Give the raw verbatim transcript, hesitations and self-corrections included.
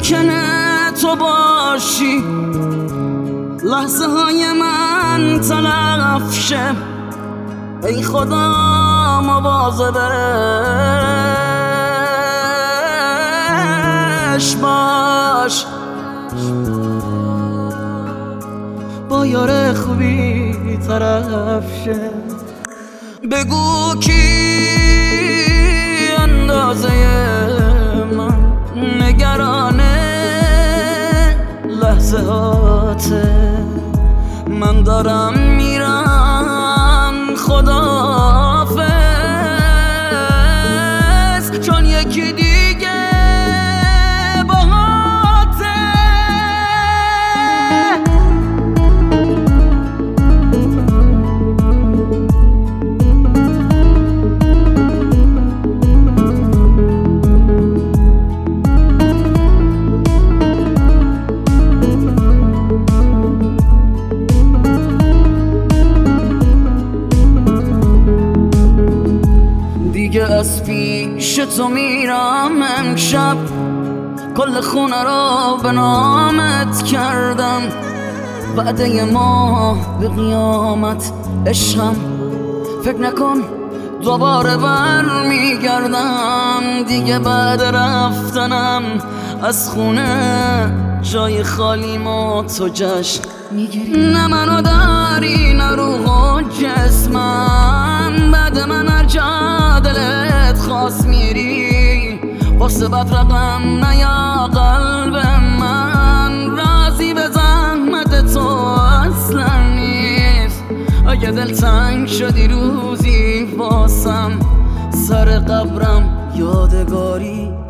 ممکنه تو باشی، لحظه های من تلف شه. ای خدا مواظبش باش، با یار خوبی طرف شه. بگو کی اندازه من نگرانه لحظه هاته. من دارم میرم خداحافظ، چون یکی دیگه باهاته. دیگه از پیش تو میرم امشب، کل خونه رو به نامت کردم. وعده ما به قیامت عشقم، فکر نکن دوباره بر میگردم. دیگه بعد رفتنم از خونه جای خالی ما تو جشن میگیری. نه منو داری نه روح و جسمم، بعد من هر جا دلت خواست میری. واسه بد رقم نیا قلب من، راضی به زحمت تو اصلا نیست. اگه دل تنگ شدی روزی واسم، سر قبرم یادگاری